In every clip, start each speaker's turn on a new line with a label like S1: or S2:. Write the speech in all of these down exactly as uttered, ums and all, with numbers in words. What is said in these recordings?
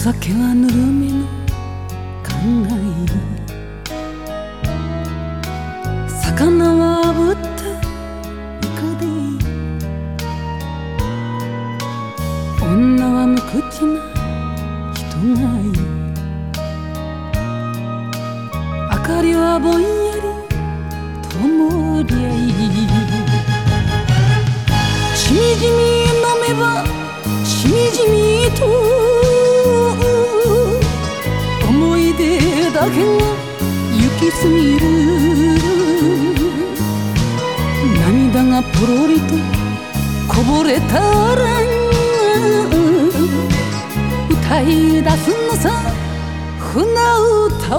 S1: 酒はぬるめの考え、魚は炙ったイカで、女は無口な人がいい、明かりはぼんやり灯り合い、しみじみ飲めばしみじみと思い出だけが行き過ぎる、涙がポロリとこぼれたら歌い出すのさ船歌を。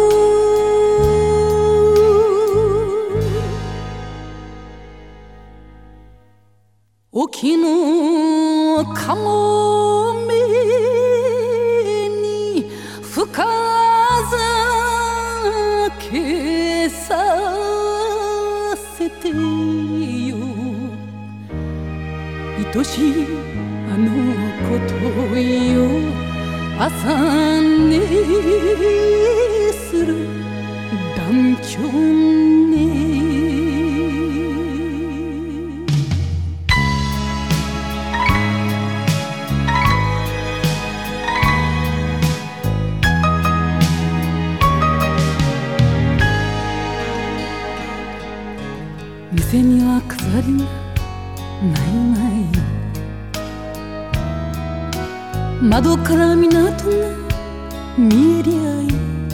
S1: 沖のかもめに深酒させてよ、愛しいあのことよ、朝寝する団長ね。店には飾りがないまい、窓から港が見えりゃいい、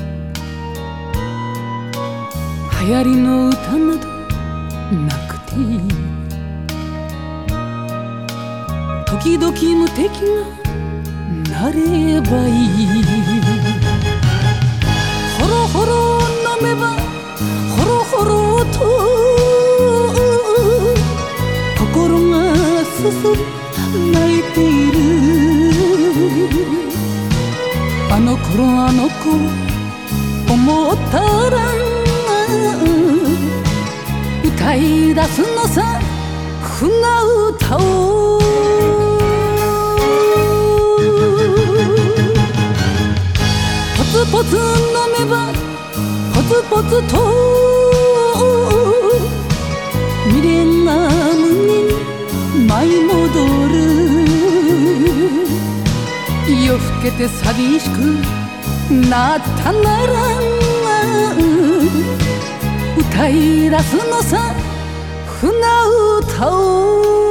S1: 流行りの歌などなくていい、時々無敵がなればいい、ほろほろ飲めばほろほろと心がすすり泣いている、あの頃あの子思ったら歌い出すのさ船歌を。ポツポツ飲めばポツポツと未練が胸に舞い戻る、夜更けて寂しくなったなら歌い出すのさ船歌を。